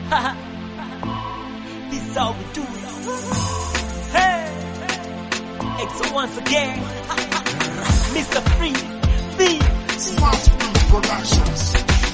This is how we do it. Hey, EXO once again. Mr. Free, Smart Free Productions.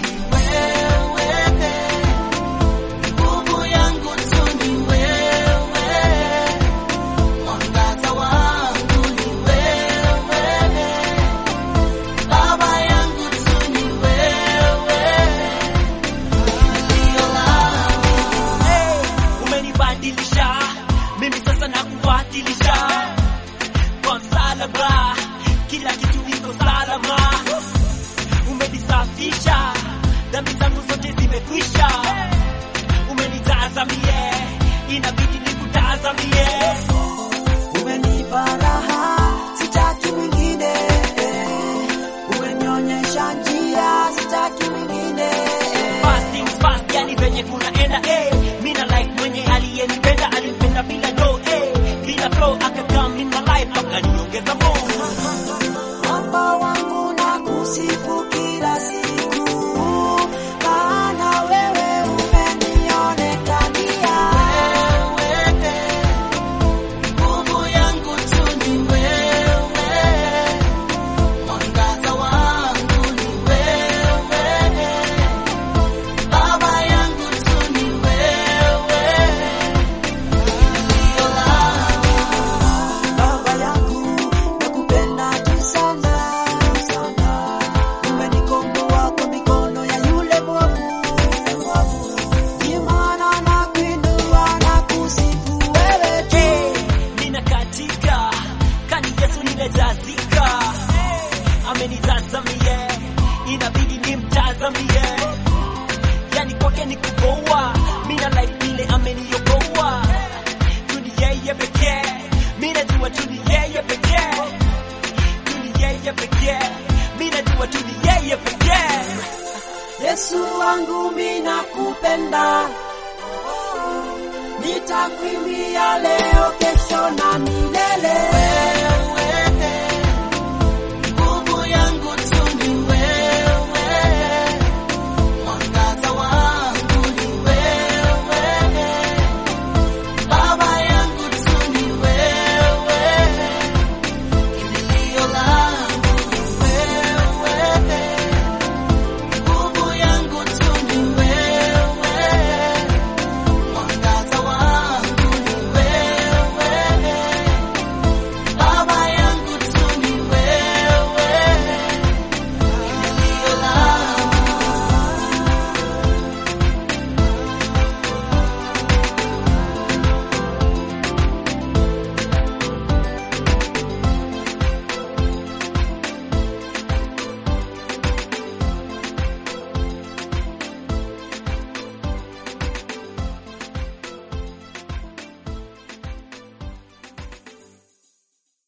Mimi sasa nakubadilisha kwa msalaba, kila kitu iko salama. Umenisafisha, dhambi zangu zote zimekwisha. Umenitazamie, inabidi nikutazamie. Umenipa raha, sitaki mwingine. Umenionyesha njia, sitaki mwingine. Fasting fast, yani venye kunaenda mina like mwenye aliyenipenda, alinipenda bila do bila flow, akakam in my life, akaniongeza more. Baba wangu nakusifu kila siku, maana wewe umenionekania. Nguvu yangu tu ni wewe, mwangaza wangu ni wewe, baba yangu tu ni wewe. Baba yangu nakupenda tu sana, umenikomboa kwa mikono ya yule mwovu. Ndiyo maana nakuinua na kusifu wewe tu. Ninakatika kani Yesu nimejazika, amenitazamie, inabidi nimtazamie. Yani kwake ni kupoa, mina life vile ameniokoa. Tuni yeye pekee, mina jua tuni yeye pekee. Tuni yeye pekee, mina jua tuni yeye pekee. Yesu wangu mimi nakupenda, nitakuimbia leo, kesho na milele.